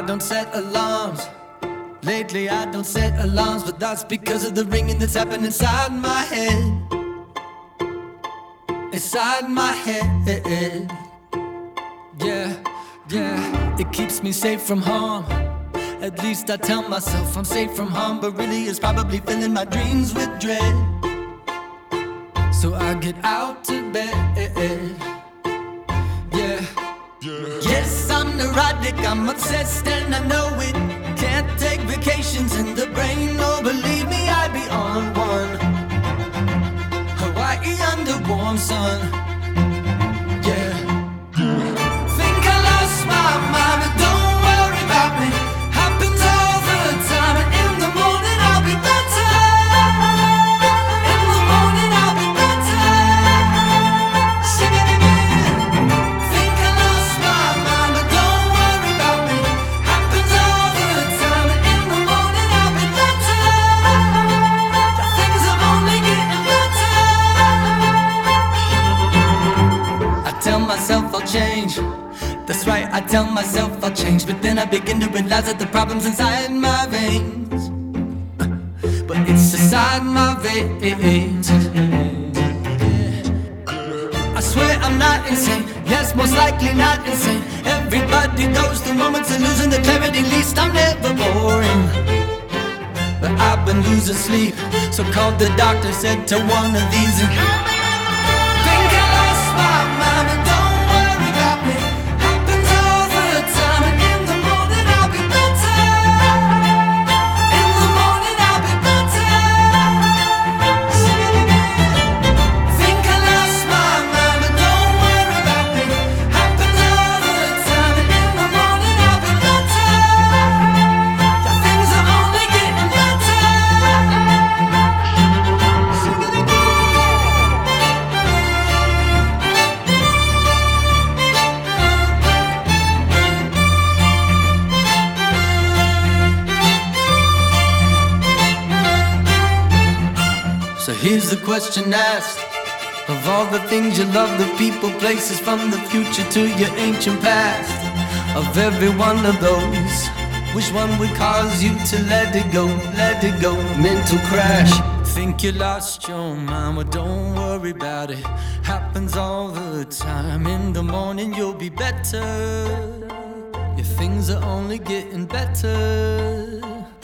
don't set alarms. Lately I don't set alarms, but that's because of the ringing that's happening inside my head. Inside my head. Yeah, yeah. It keeps me safe from harm. At least I tell myself I'm safe from harm, but really it's probably filling my dreams with dread. So I get out to bed. Yeah. Yes, I'm neurotic, I'm obsessed and I know it. Can't take vacations in the brain, no, believe me, I'd be on one. Hawaii under warm sun. Yeah. Think I lost my mind, but don't worry about me. Happens all the time, and in the morning I'll be better. In the morning I'll be better. Sing it again. Think I lost my mind, but don't worry about me. Happens all the time, and in the morning I'll be better. Things are only getting better. I tell myself I'll change. That's right, I tell myself I'll change, but then I begin to realize that the problem's inside my veins. But it's inside my veins. I swear I'm not insane. Yes, most likely not insane. Everybody goes through moments of losing the clarity. Least I'm never boring. But I've been losing sleep, so called the doctor, said to one of these. Think I lost my mind, but don't worry about me. Happens all the time, and in the morning I'll be better. In the morning I'll be better. Sing it again. Think I lost my mind, but don't worry about me. Happens all the time, and in the morning I'll be better. Yeah, things are only getting better. Sing it again. So here's the question asked. Of all the things you love, the people, places, from the future to your ancient past, of every one of those, which one would cause you to let it go, let it go? Mental crash. Think you lost your mind, well don't worry about it. Happens all the time. In the morning you'll be better. Your things are only getting better.